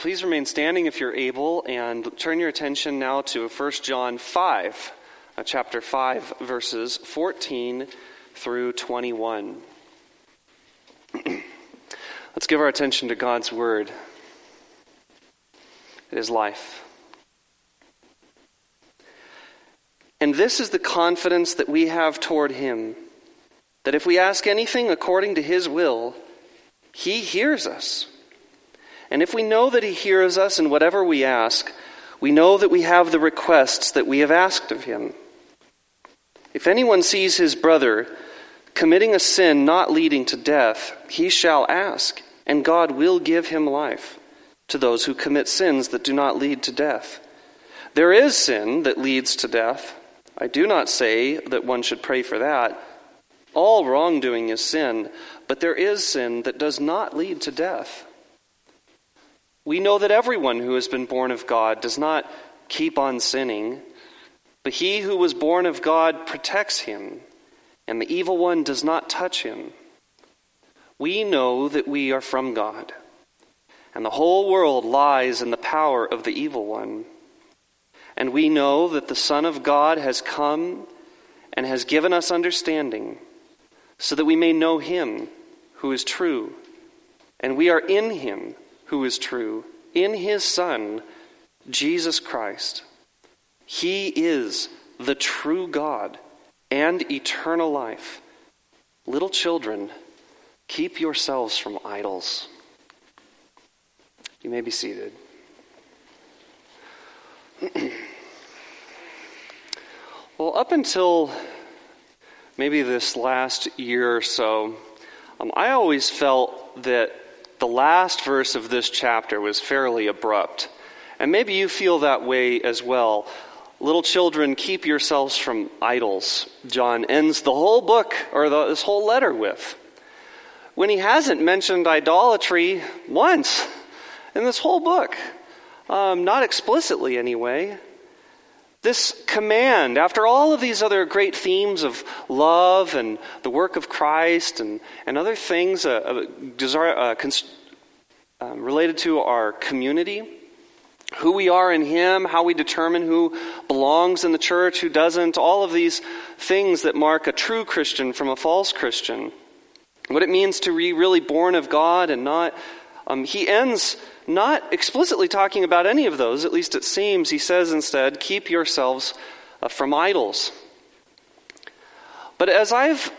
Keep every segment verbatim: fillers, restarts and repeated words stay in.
Please remain standing if you're able, and turn your attention now to First John five, uh, chapter five, verses fourteen through twenty-one. Let's give our attention to God's word. It is life. And this is the confidence that we have toward him, that if we ask anything according to his will, he hears us. And if we know that he hears us in whatever we ask, we know that we have the requests that we have asked of him. If anyone sees his brother committing a sin not leading to death, he shall ask, and God will give him life to those who commit sins that do not lead to death. There is sin that leads to death. I do not say that one should pray for that. All wrongdoing is sin, but there is sin that does not lead to death. We know that everyone who has been born of God does not keep on sinning, but he who was born of God protects him, and the evil one does not touch him. We know that we are from God, and the whole world lies in the power of the evil one. And we know that the Son of God has come and has given us understanding, so that we may know him who is true, and we are in him who is true, in his Son, Jesus Christ. He is the true God and eternal life. Little children, keep yourselves from idols. You may be seated. Well, up until maybe this last year or so, um, I always felt that the last verse of this chapter was fairly abrupt. And maybe you feel that way as well. Little children, keep yourselves from idols. John ends the whole book, or the, this whole letter with, when he hasn't mentioned idolatry once in this whole book. Um, not explicitly anyway. This command, after all of these other great themes of love and the work of Christ and, and other things uh, uh, desire, uh, cons- um, related to our community, who we are in him, how we determine who belongs in the church, who doesn't, all of these things that mark a true Christian from a false Christian, what it means to be really born of God and not, um, he ends not explicitly talking about any of those, at least it seems. He says instead, keep yourselves uh, from idols. But as I've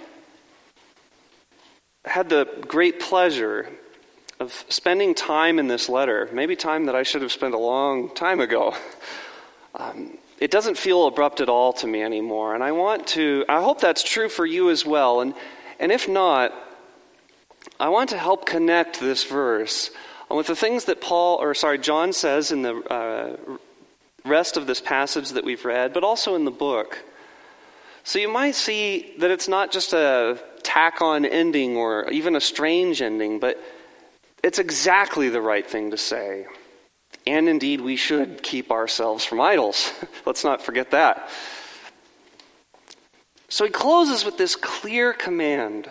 had the great pleasure of spending time in this letter, maybe time that I should have spent a long time ago, um, it doesn't feel abrupt at all to me anymore. And I want to, I hope that's true for you as well. And, and if not, I want to help connect this verse with the things that Paul, or sorry, John says in the uh, rest of this passage that we've read, but also in the book. So you might see that it's not just a tack-on ending or even a strange ending, but it's exactly the right thing to say. And indeed, we should keep ourselves from idols. Let's not forget that. So he closes with this clear command.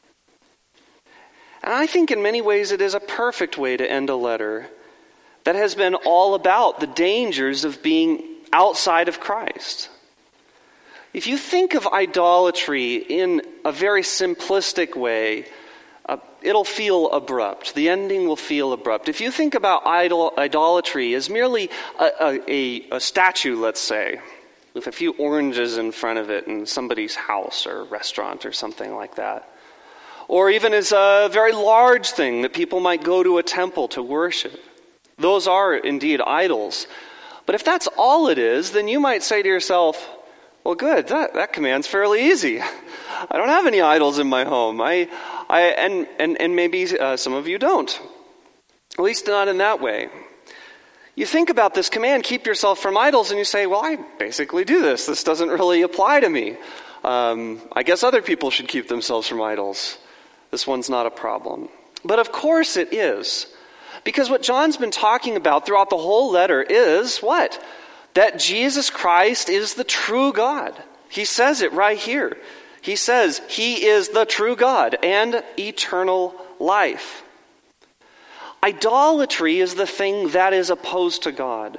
And I think in many ways it is a perfect way to end a letter that has been all about the dangers of being outside of Christ. If you think of idolatry in a very simplistic way, uh, it'll feel abrupt. The ending will feel abrupt. If you think about idol, idolatry as merely a, a, a, a statue, let's say, with a few oranges in front of it in somebody's house or restaurant or something like that, or even as a very large thing that people might go to a temple to worship. Those are indeed idols. But if that's all it is, then you might say to yourself, well, good, that, that command's fairly easy. I don't have any idols in my home. I, I, and, and, and maybe uh, some of you don't. At least not in that way. You think about this command, keep yourself from idols, and you say, well, I basically do this. This doesn't really apply to me. Um, I guess other people should keep themselves from idols. This one's not a problem. But of course it is. Because what John's been talking about throughout the whole letter is what? That Jesus Christ is the true God. He says it right here. He says he is the true God and eternal life. Idolatry is the thing that is opposed to God.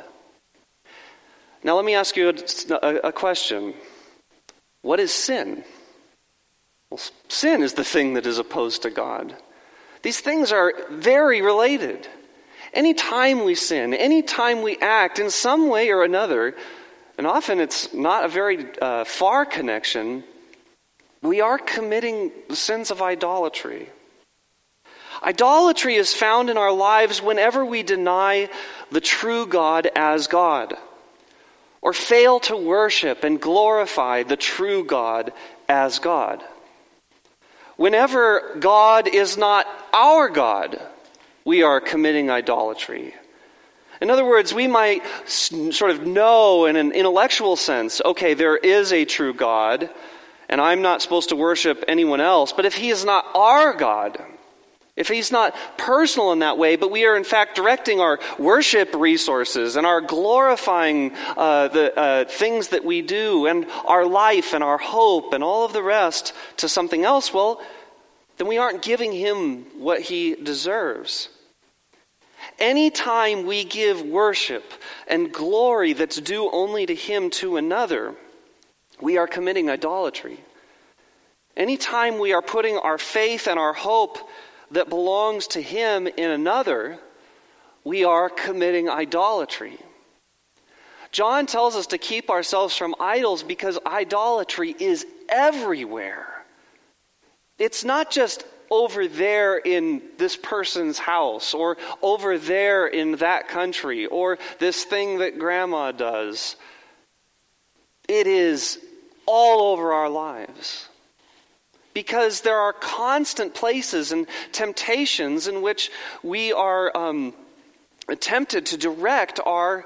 Now let me ask you a, a, a question. What is sin? Well, sin is the thing that is opposed to God. These things are very related. Anytime we sin, anytime we act in some way or another, and often it's not a very uh, far connection, we are committing the sins of idolatry. Idolatry is found in our lives whenever we deny the true God as God, or fail to worship and glorify the true God as God. Whenever God is not our God, we are committing idolatry. In other words, we might sort of know in an intellectual sense, okay, there is a true God, and I'm not supposed to worship anyone else. But if he is not our God, if he's not personal in that way, but we are in fact directing our worship resources and our glorifying uh, the uh, things that we do and our life and our hope and all of the rest to something else, well, then we aren't giving him what he deserves. Anytime we give worship and glory that's due only to him to another, we are committing idolatry. Anytime we are putting our faith and our hope that belongs to him in another, we are committing idolatry. John tells us to keep ourselves from idols because idolatry is everywhere. It's not just over there in this person's house, or over there in that country, or this thing that grandma does. It is all over our lives. Because there are constant places and temptations in which we are um, tempted to direct our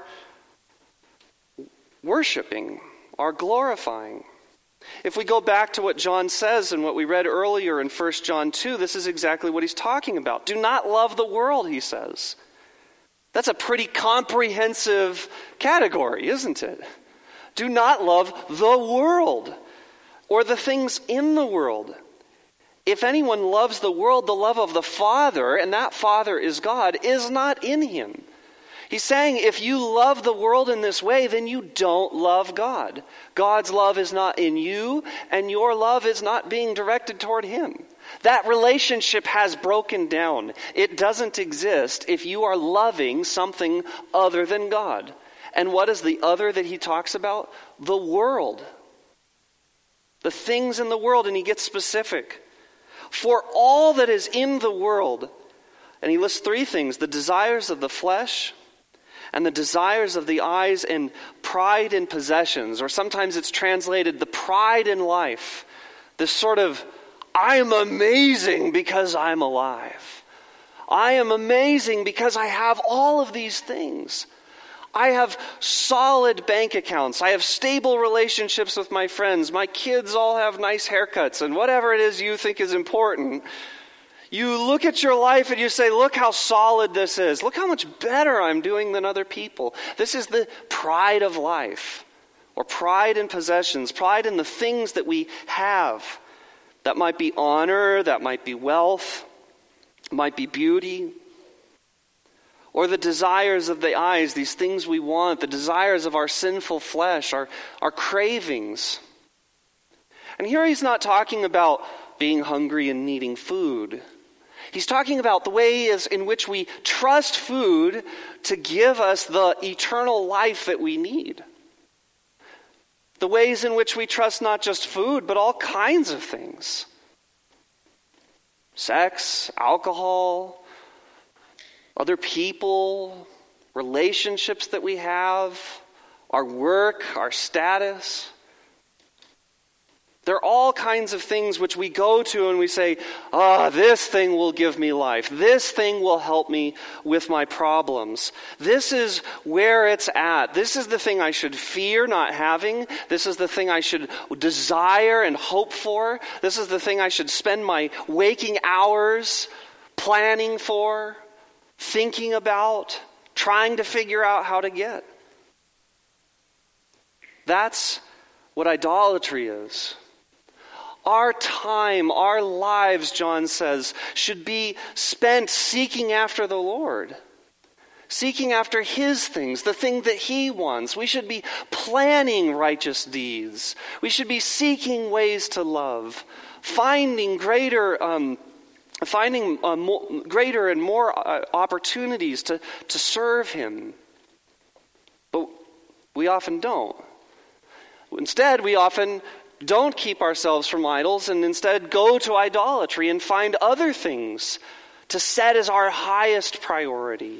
worshiping, our glorifying. If we go back to what John says and what we read earlier in First John two, this is exactly what he's talking about. Do not love the world, he says. That's a pretty comprehensive category, isn't it? Do not love the world or the things in the world. If anyone loves the world, the love of the Father, and that Father is God, is not in him. He's saying if you love the world in this way, then you don't love God. God's love is not in you, and your love is not being directed toward him. That relationship has broken down. It doesn't exist if you are loving something other than God. And what is the other that he talks about? The world. The things in the world, and he gets specific. For all that is in the world, and he lists three things: the desires of the flesh, and the desires of the eyes, and pride in possessions. Or sometimes it's translated the pride in life. This sort of, I am amazing because I'm alive. I am amazing because I have all of these things. I have solid bank accounts. I have stable relationships with my friends. My kids all have nice haircuts, and whatever it is you think is important. You look at your life and you say, look how solid this is. Look how much better I'm doing than other people. This is the pride of life, or pride in possessions, pride in the things that we have. That might be honor, that might be wealth, might be beauty. Or the desires of the eyes, these things we want, the desires of our sinful flesh, our, our cravings. And here he's not talking about being hungry and needing food. He's talking about the ways in which we trust food to give us the eternal life that we need. The ways in which we trust not just food, but all kinds of things. Sex, alcohol, other people, relationships that we have, our work, our status. There are all kinds of things which we go to and we say, ah, this thing will give me life. This thing will help me with my problems. This is where it's at. This is the thing I should fear not having. This is the thing I should desire and hope for. This is the thing I should spend my waking hours planning for, thinking about, trying to figure out how to get. That's what idolatry is. Our time, our lives, John says, should be spent seeking after the Lord. Seeking after his things, the thing that he wants. We should be planning righteous deeds. We should be seeking ways to love. Finding greater, um, finding uh, more, greater and more uh, opportunities to, to serve him. But we often don't. Instead, we often don't keep ourselves from idols and instead go to idolatry and find other things to set as our highest priority.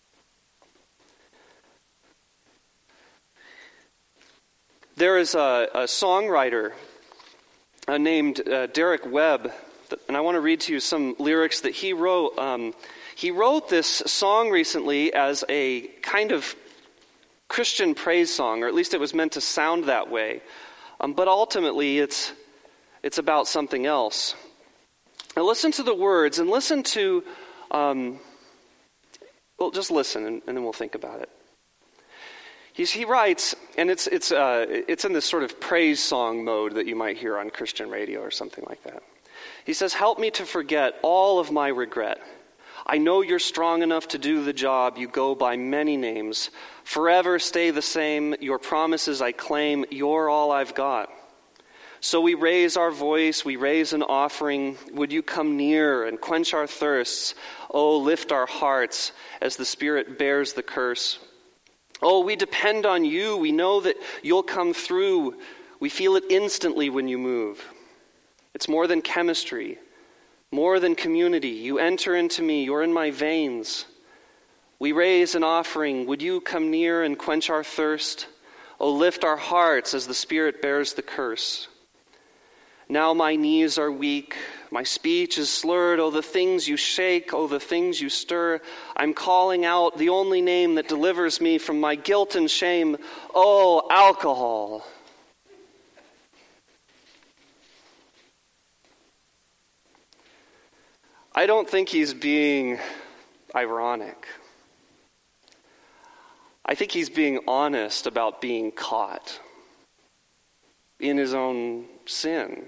There is a, a songwriter uh, named uh, Derek Webb, and I want to read to you some lyrics that he wrote. Um, he wrote this song recently as a kind of Christian praise song, or at least it was meant to sound that way. Um, but ultimately, it's it's about something else. Now listen to the words and listen to, um, well, just listen and, and then we'll think about it. He's, he writes, and it's it's uh, it's in this sort of praise song mode that you might hear on Christian radio or something like that. He says, "Help me to forget all of my regret. I know you're strong enough to do the job. You go by many names. Forever stay the same. Your promises I claim. You're all I've got. So we raise our voice. We raise an offering. Would you come near and quench our thirsts? Oh, lift our hearts as the Spirit bears the curse. Oh, we depend on you. We know that you'll come through. We feel it instantly when you move. It's more than chemistry. More than community. You enter into me. You're in my veins. We raise an offering. Would you come near and quench our thirst? Oh, lift our hearts as the Spirit bears the curse. Now my knees are weak. My speech is slurred. Oh, the things you shake. Oh, the things you stir. I'm calling out the only name that delivers me from my guilt and shame. Oh, alcohol. I don't think he's being ironic. I think he's being honest about being caught in his own sin.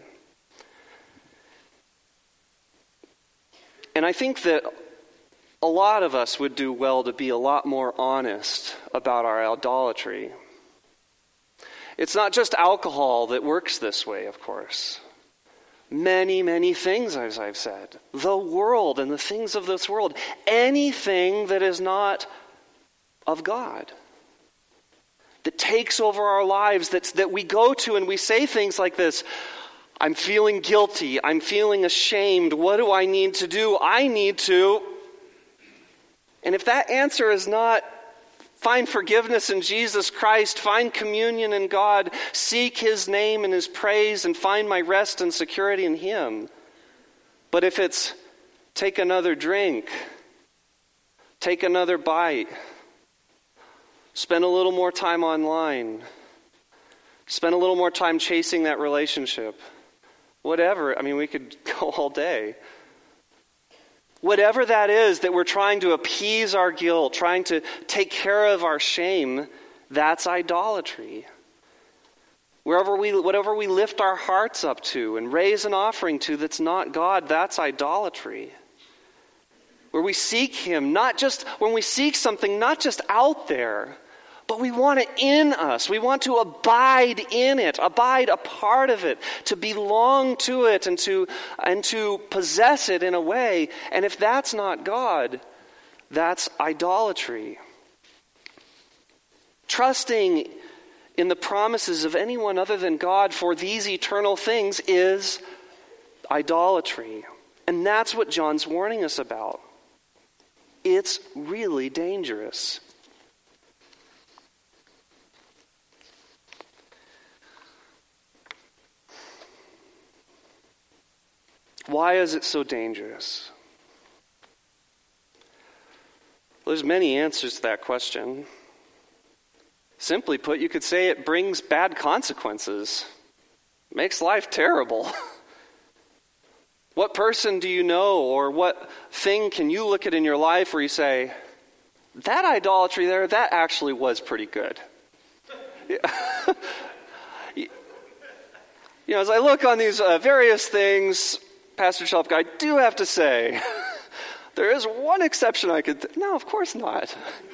And I think that a lot of us would do well to be a lot more honest about our idolatry. It's not just alcohol that works this way, of course. Many, many things, as I've said. The world and the things of this world. Anything that is not of God. That takes over our lives, that's, that we go to and we say things like this. I'm feeling guilty. I'm feeling ashamed. What do I need to do? I need to. And if that answer is not find forgiveness in Jesus Christ, find communion in God, seek his name and his praise, and find my rest and security in him. But if it's take another drink, take another bite, spend a little more time online, spend a little more time chasing that relationship, whatever, I mean, we could go all day. Whatever that is that we're trying to appease our guilt, trying to take care of our shame, that's idolatry. Wherever we, whatever we lift our hearts up to and raise an offering to that's not God, that's idolatry. Where we seek him, not just, when we seek something, not just out there, but we want it in us. We want to abide in it, abide a part of it, to belong to it and to and to possess it in a way. And if that's not God, that's idolatry. Trusting in the promises of anyone other than God for these eternal things is idolatry. And that's what John's warning us about. It's really dangerous. Why is it so dangerous? Well, there's many answers to that question. Simply put, you could say it brings bad consequences. It makes life terrible. What person do you know, or what thing can you look at in your life where you say, that idolatry there, that actually was pretty good? you know, as I look on these uh, various things, Pastor Shelfka, I do have to say, there is one exception I could... Th- no, of course not.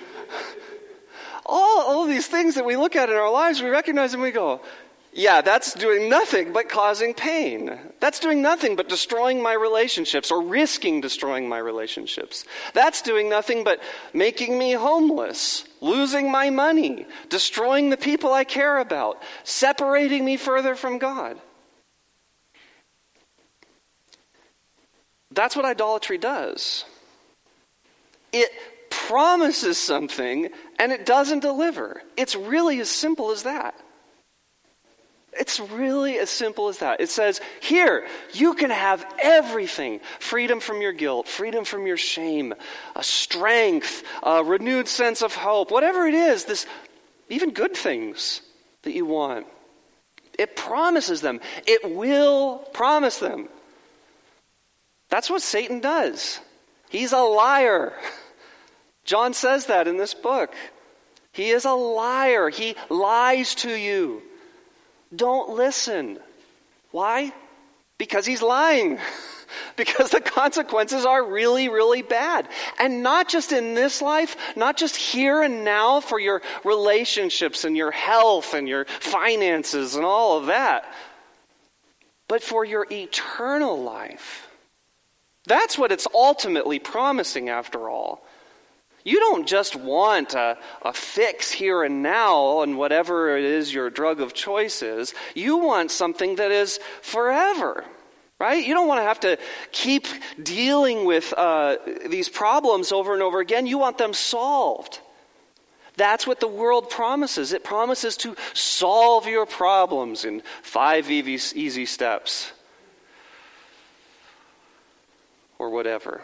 all, all of these things that we look at in our lives, we recognize and we go, yeah, that's doing nothing but causing pain. That's doing nothing but destroying my relationships or risking destroying my relationships. That's doing nothing but making me homeless, losing my money, destroying the people I care about, separating me further from God. That's what idolatry does. It promises something and it doesn't deliver. It's really as simple as that. It's really as simple as that. It says, here, you can have everything. Freedom from your guilt, freedom from your shame, a strength, a renewed sense of hope, whatever it is, this, even good things that you want. It promises them. It will promise them. That's what Satan does. He's a liar. John says that in this book. He is a liar. He lies to you. Don't listen. Why? Because he's lying. Because the consequences are really, really bad. And not just in this life, not just here and now for your relationships and your health and your finances and all of that, but for your eternal life. That's what it's ultimately promising after all. You don't just want a, a fix here and now on whatever it is your drug of choice is. You want something that is forever, right? You don't want to have to keep dealing with uh, these problems over and over again. You want them solved. That's what the world promises. It promises to solve your problems in five easy, easy steps or whatever.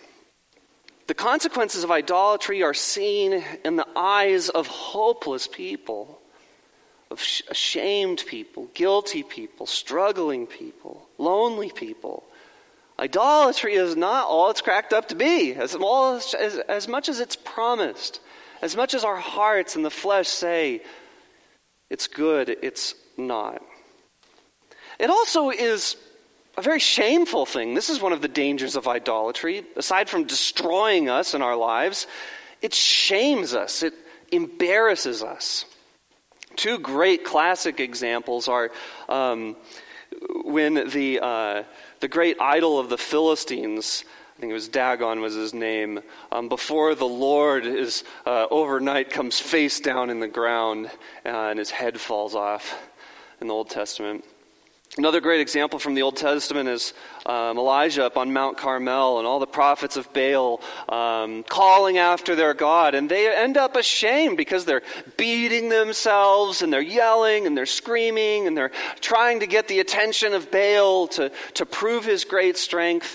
The consequences of idolatry are seen in the eyes of hopeless people, of ashamed people, guilty people, struggling people, lonely people. Idolatry is not all it's cracked up to be, as, all, as, as much as it's promised, as much as our hearts and the flesh say it's good, it's not. It also is a very shameful thing. This is one of the dangers of idolatry. Aside from destroying us in our lives, it shames us. It embarrasses us. Two great classic examples are um, when the uh, the great idol of the Philistines, I think it was Dagon was his name, um, before the Lord is uh, overnight comes face down in the ground uh, and his head falls off in the Old Testament. Another great example from the Old Testament is um, Elijah up on Mount Carmel and all the prophets of Baal um, calling after their God. And they end up ashamed because they're beating themselves and they're yelling and they're screaming and they're trying to get the attention of Baal to, to prove his great strength.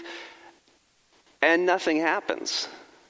And nothing happens.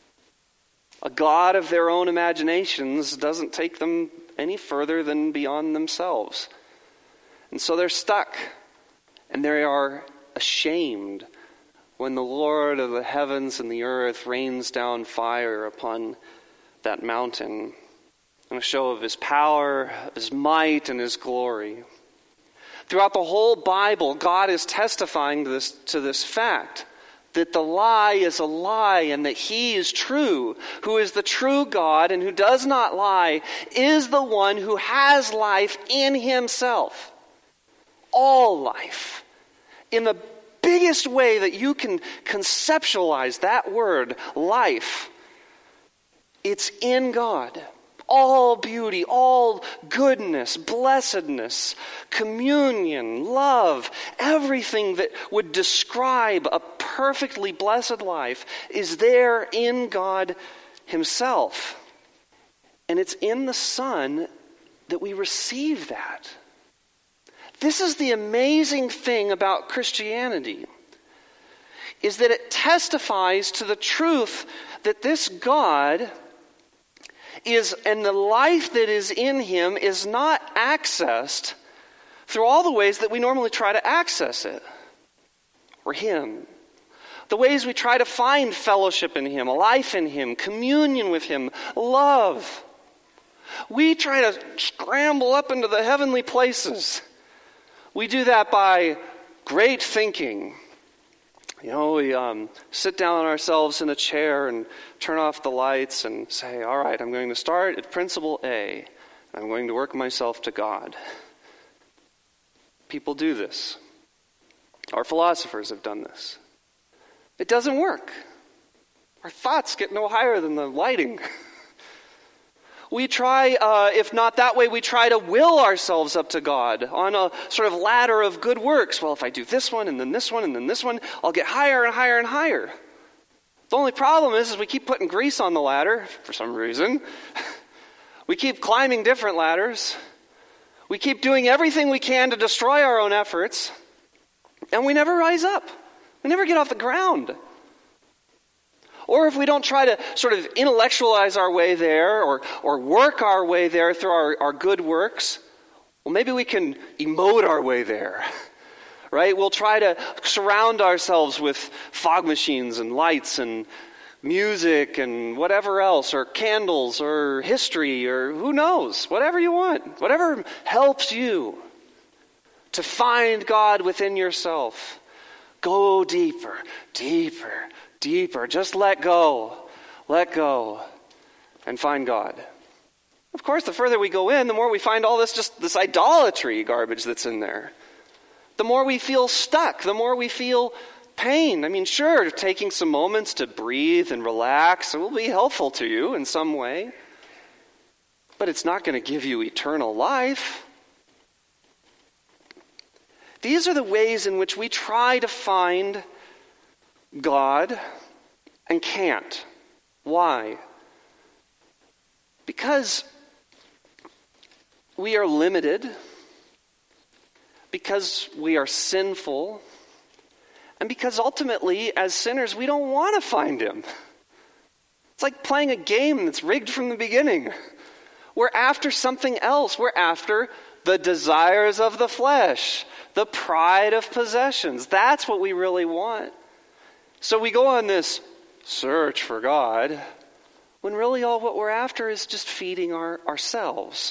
A god of their own imaginations doesn't take them any further than beyond themselves. And so they're stuck, and they are ashamed when the Lord of the heavens and the earth rains down fire upon that mountain in a show of his power, his might, and his glory. Throughout the whole Bible, God is testifying to this, to this fact, that the lie is a lie and that he is true, who is the true God and who does not lie, is the one who has life in himself. All life. In the biggest way that you can conceptualize that word, life, it's in God. All beauty, all goodness, blessedness, communion, love, everything that would describe a perfectly blessed life is there in God himself. And it's in the Son that we receive that. This is the amazing thing about Christianity, is that it testifies to the truth that this God is, and the life that is in him is not accessed through all the ways that we normally try to access it, or him. The ways we try to find fellowship in him, a life in him, communion with him, love. We try to scramble up into the heavenly places. We do that by great thinking. You know, we um, sit down ourselves in a chair and turn off the lights and say, all right, I'm going to start at principle A. And I'm going to work myself to God. People do this. Our philosophers have done this. It doesn't work. Our thoughts get no higher than the lighting. We try, uh, if not that way, we try to will ourselves up to God on a sort of ladder of good works. Well, if I do this one and then this one and then this one, I'll get higher and higher and higher. The only problem is, is we keep putting grease on the ladder for some reason. We keep climbing different ladders. We keep doing everything we can to destroy our own efforts. And we never rise up. We never get off the ground. Or if we don't try to sort of intellectualize our way there or, or work our way there through our, our good works, well, maybe we can emote our way there, right? We'll try to surround ourselves with fog machines and lights and music and whatever else, or candles or history or who knows, whatever you want, whatever helps you to find God within yourself. Go deeper, deeper, deeper. Just let go. Let go. And find God. Of course, the further we go in, the more we find all this just this idolatry garbage that's in there. The more we feel stuck. The more we feel pain. I mean, sure, taking some moments to breathe and relax will be helpful to you in some way. But it's not going to give you eternal life. These are the ways in which we try to find God and can't. Why? Because we are limited, because we are sinful, and because ultimately, as sinners, we don't want to find him. It's like playing a game that's rigged from the beginning. We're after something else. We're after the desires of the flesh, the pride of possessions. That's what we really want. So we go on this search for God, when really all what we're after is just feeding our, ourselves.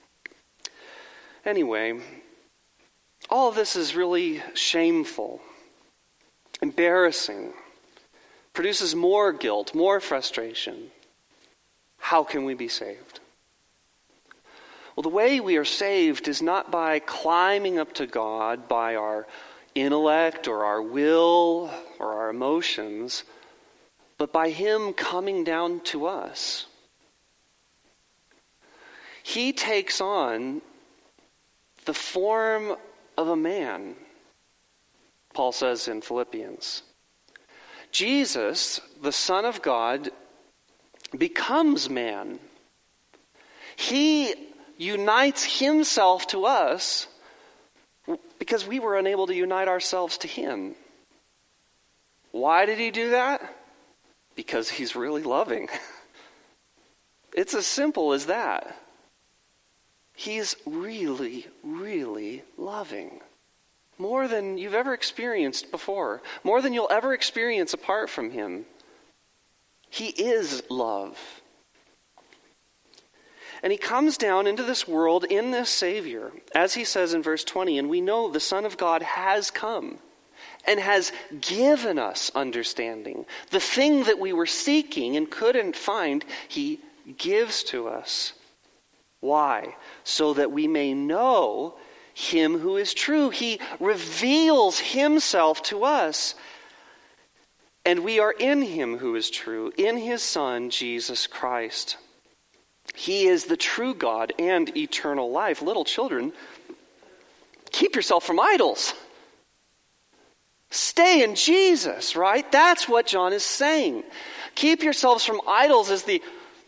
Anyway, all of this is really shameful, embarrassing, produces more guilt, more frustration. How can we be saved? Well, the way we are saved is not by climbing up to God by our intellect or our will or our emotions, but by him coming down to us. He takes on the form of a man, Paul says in Philippians. Jesus, the Son of God, becomes man. He unites himself to us because we were unable to unite ourselves to him. Why did he do that? Because he's really loving. It's as simple as that. He's really, really loving. More than you've ever experienced before. More than you'll ever experience apart from him. He is love. And he comes down into this world in this Savior, as he says in verse twenty, and we know the Son of God has come and has given us understanding. The thing that we were seeking and couldn't find, he gives to us. Why? So that we may know him who is true. He reveals himself to us. And we are in him who is true, in his Son, Jesus Christ. He is the true God and eternal life. Little children, keep yourself from idols. Stay in Jesus, right? That's what John is saying. Keep yourselves from idols is the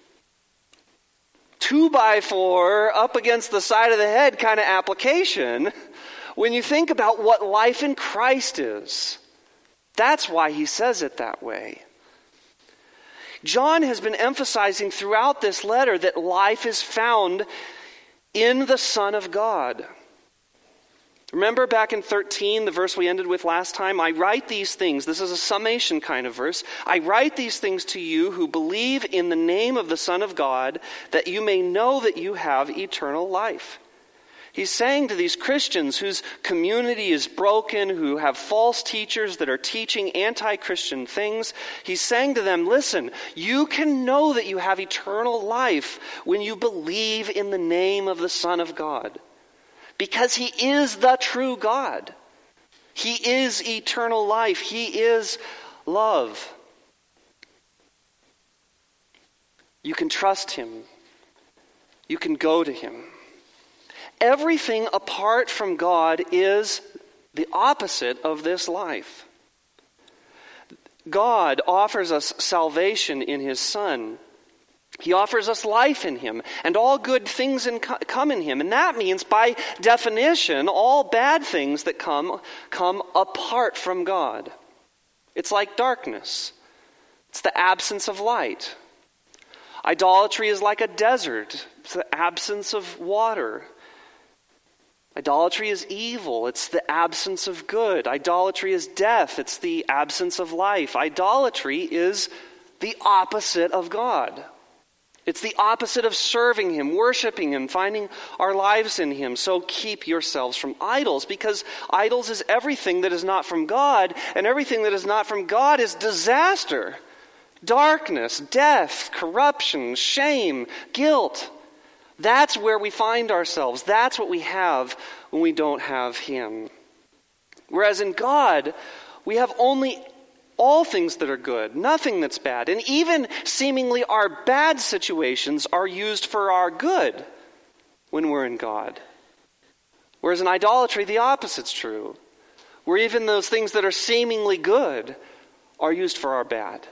two by four up against the side of the head kind of application when you think about what life in Christ is. That's why he says it that way. John has been emphasizing throughout this letter that life is found in the Son of God. Remember back in thirteen, the verse we ended with last time? I write these things. This is a summation kind of verse. I write these things to you who believe in the name of the Son of God, that you may know that you have eternal life. He's saying to these Christians whose community is broken, who have false teachers that are teaching anti-Christian things, he's saying to them, listen, you can know that you have eternal life when you believe in the name of the Son of God. Because he is the true God. He is eternal life. He is love. You can trust him. You can go to him. Everything apart from God is the opposite of this life. God offers us salvation in his Son. He offers us life in him, and all good things in, come in him. And that means, by definition, all bad things that come, come apart from God. It's like darkness. It's the absence of light. Idolatry is like a desert. It's the absence of water. Idolatry is evil. It's the absence of good. Idolatry is death. It's the absence of life. Idolatry is the opposite of God. It's the opposite of serving him, worshiping him, finding our lives in him. So keep yourselves from idols, because idols is everything that is not from God, and everything that is not from God is disaster, darkness, death, corruption, shame, guilt. That's where we find ourselves. That's what we have when we don't have him. Whereas in God, we have only all things that are good, nothing that's bad. And even seemingly our bad situations are used for our good when we're in God. Whereas in idolatry, the opposite's true. Where even those things that are seemingly good are used for our bad.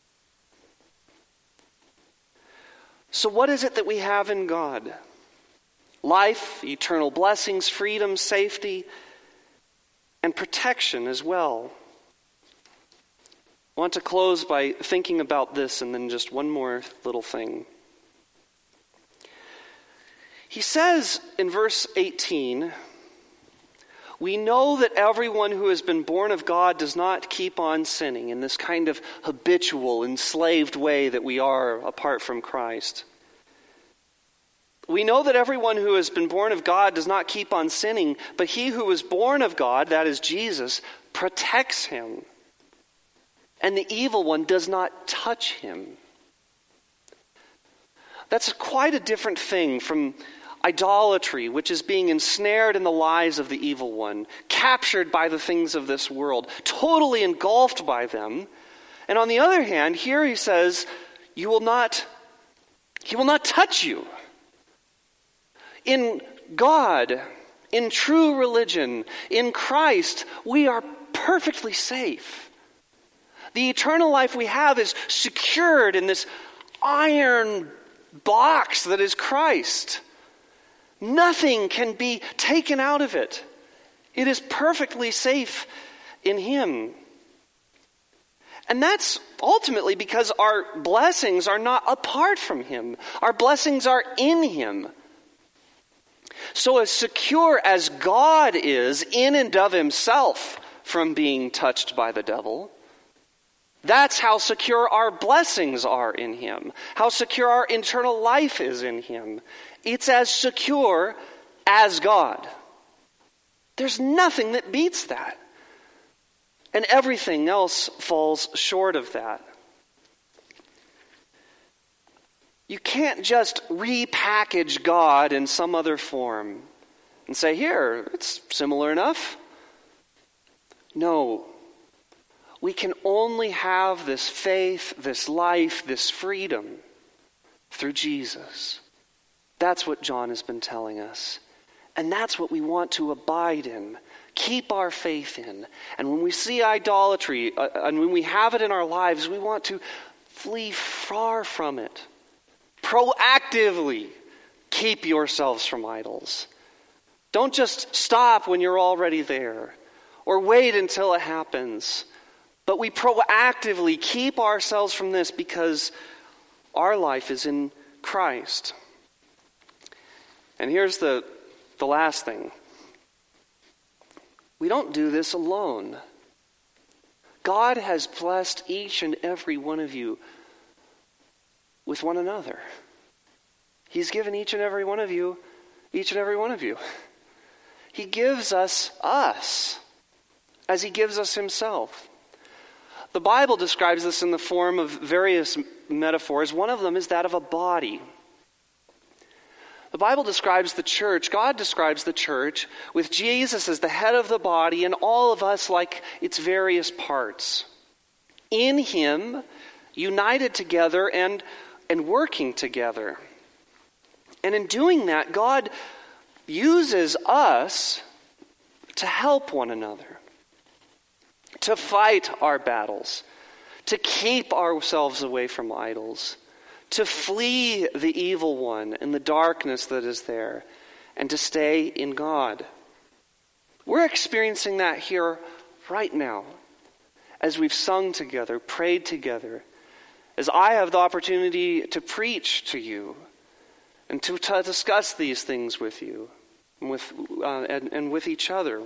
So what is it that we have in God? Life, eternal blessings, freedom, safety, and protection as well. I want to close by thinking about this, and then just one more little thing. He says in verse eighteen, we know that everyone who has been born of God does not keep on sinning in this kind of habitual, enslaved way that we are apart from Christ. We know that everyone who has been born of God does not keep on sinning, but he who is born of God, that is Jesus, protects him. And the evil one does not touch him. That's quite a different thing from idolatry, which is being ensnared in the lies of the evil one, captured by the things of this world, totally engulfed by them. And on the other hand, here he says, you will not, he will not touch you. In God, in true religion, in Christ, we are perfectly safe. The eternal life we have is secured in this iron box that is Christ. Nothing can be taken out of it. It is perfectly safe in him. And that's ultimately because our blessings are not apart from him. Our blessings are in him. So as secure as God is in and of himself from being touched by the devil, that's how secure our blessings are in him. How secure our eternal life is in him. It's as secure as God. There's nothing that beats that. And everything else falls short of that. You can't just repackage God in some other form and say, here, it's similar enough. No. We can only have this faith, this life, this freedom through Jesus. That's what John has been telling us. And that's what we want to abide in, keep our faith in. And when we see idolatry, uh, and when we have it in our lives, we want to flee far from it. Proactively keep yourselves from idols. Don't just stop when you're already there, or wait until it happens. But we proactively keep ourselves from this because our life is in Christ. And here's the, the last thing. We don't do this alone. God has blessed each and every one of you with one another. He's given each and every one of you, each and every one of you, He gives us us as he gives us himself. The Bible describes this in the form of various metaphors. One of them is that of a body. The Bible describes the church, God describes the church with Jesus as the head of the body and all of us like its various parts. In him, united together and, and working together. And in doing that, God uses us to help one another, to fight our battles, to keep ourselves away from idols, to flee the evil one and the darkness that is there, and to stay in God. We're experiencing that here right now, as we've sung together, prayed together, as I have the opportunity to preach to you and to, to discuss these things with you and with, uh, and, and with each other.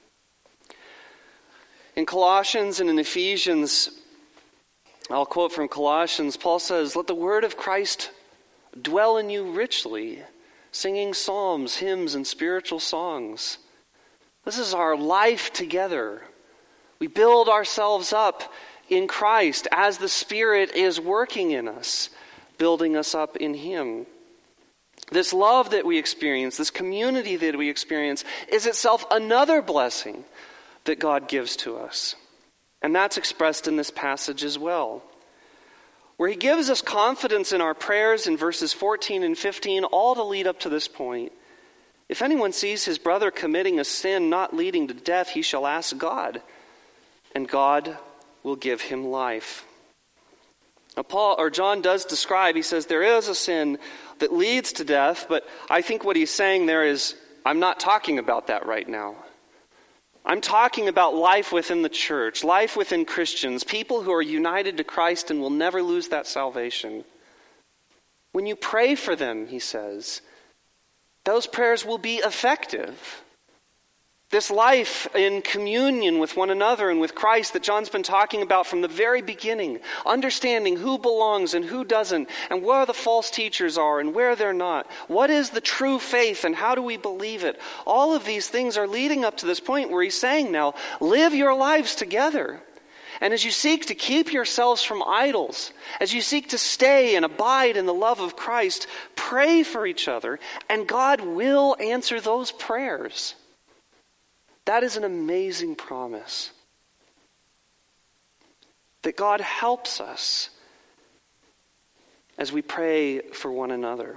In Colossians and in Ephesians, I'll quote from Colossians, Paul says, "Let the word of Christ dwell in you richly, singing psalms, hymns, and spiritual songs." This is our life together. We build ourselves up in Christ as the Spirit is working in us, building us up in him. This love that we experience, this community that we experience, is itself another blessing that God gives to us. And that's expressed in this passage as well, where he gives us confidence in our prayers in verses fourteen and fifteen, all to lead up to this point. If anyone sees his brother committing a sin not leading to death, he shall ask God, and God will give him life. Now Paul or John does describe, he says there is a sin that leads to death, but I think what he's saying there is, I'm not talking about that right now. I'm talking about life within the church, life within Christians, people who are united to Christ and will never lose that salvation. When you pray for them, he says, those prayers will be effective. This life in communion with one another and with Christ that John's been talking about from the very beginning, understanding who belongs and who doesn't, and where the false teachers are and where they're not. What is the true faith and how do we believe it? All of these things are leading up to this point where he's saying now, live your lives together. And as you seek to keep yourselves from idols, as you seek to stay and abide in the love of Christ, pray for each other, and God will answer those prayers. That is an amazing promise. That God helps us as we pray for one another.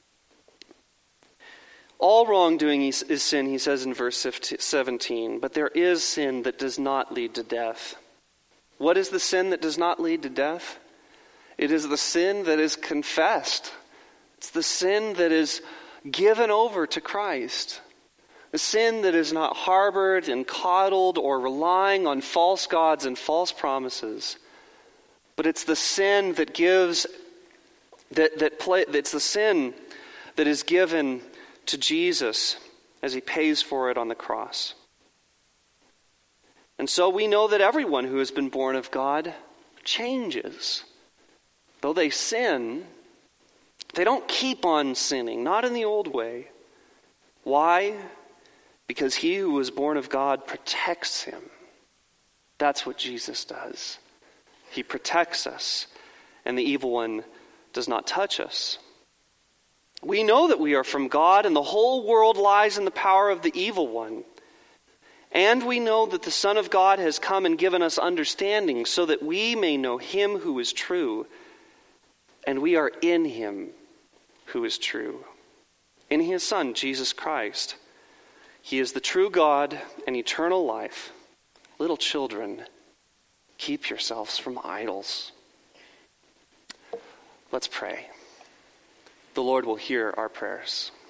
All wrongdoing is sin, he says in verse seventeen, but there is sin that does not lead to death. What is the sin that does not lead to death? It is the sin that is confessed. It's the sin that is given over to Christ. The sin that is not harbored and coddled or relying on false gods and false promises. But it's the sin that gives, that, that play, it's the sin that is given to Jesus as he pays for it on the cross. And so we know that everyone who has been born of God changes. Though they sin, they don't keep on sinning, not in the old way. Why? Because he who was born of God protects him. That's what Jesus does. He protects us, and the evil one does not touch us. We know that we are from God, and the whole world lies in the power of the evil one. And we know that the Son of God has come and given us understanding so that we may know him who is true, and we are in him who is true, in his Son, Jesus Christ. He is the true God and eternal life. Little children, keep yourselves from idols. Let's pray. The Lord will hear our prayers.